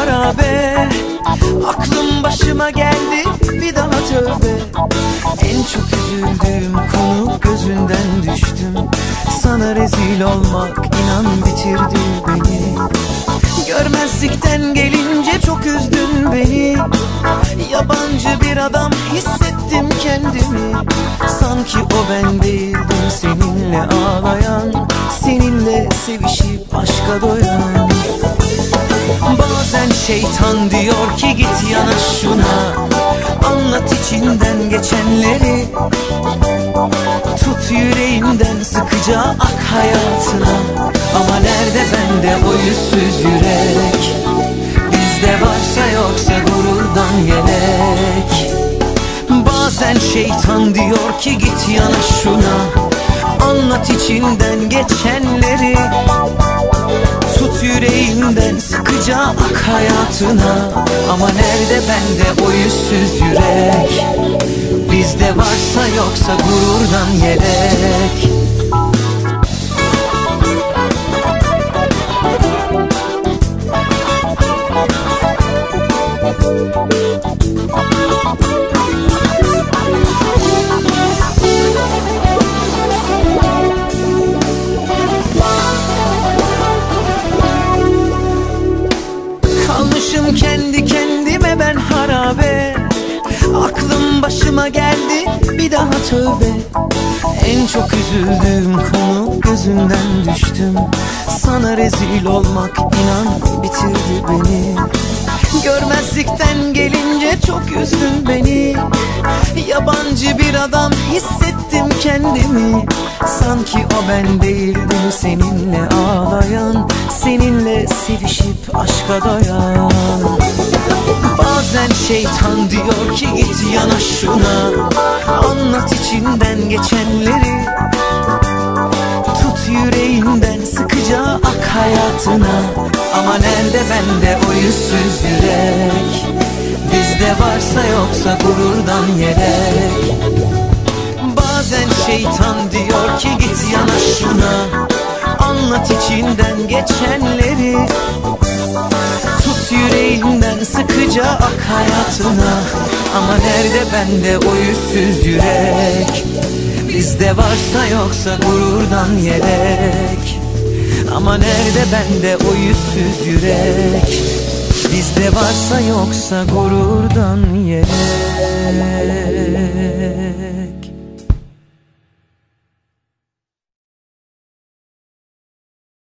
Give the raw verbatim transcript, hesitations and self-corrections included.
harabe. Aklım başıma geldi bir daha tövbe. En çok üzüldüğüm konu, gözünden düştüm. Sana rezil olmak inan bitirdi beni. Görmezlikten gelince çok üzdün beni. Yabancı bir adam hissettim kendimi. Sanki o ben değildim, seninle ağlayan, seninle sevişip aşka doyan. Bazen şeytan diyor ki git yanaş şuna, anlat içinden geçenleri. Tut yüreğimden sıkıca ak hayatına. Ama nerede bende o yüzsüz yürek? Bizde varsa yoksa gururdan yelek. Bazen şeytan diyor ki git yanaş şuna, anlat içinden geçenleri. Tut yüreğimden sıkıca ak hayatına. Ama nerede bende o yüzsüz yürek? Bizde varsa yoksa gururdan yelek. Kalmışım kendi kendime ben harabe. Aklım başıma geldi bir daha tövbe. En çok üzüldüğüm konu, gözünden düştüm. Sana rezil olmak inan bitirdi beni. Görmezlikten gelince çok üzdün beni. Yabancı bir adam hissettim kendimi. Sanki o ben değildim, seninle ağlayan, seninle sevişip aşka doyan. Bazen şeytan diyor ki git yanaş şuna, anlat içinden geçenleri. Tut yüreğinden sıkıca ak hayatına. Ama nerede bende o yüzsüz yürek? Bizde varsa yoksa gururdan yelek. Bazen şeytan diyor ki git yanaş şuna, anlat içinden geçenleri. Tut yüreğinden sıkıca ak hayatına. Ama nerede bende o yüzsüz yürek? Bizde varsa yoksa gururdan yelek. Ama nerede bende o yüzsüz yürek? Bizde varsa yoksa gururdan yelek.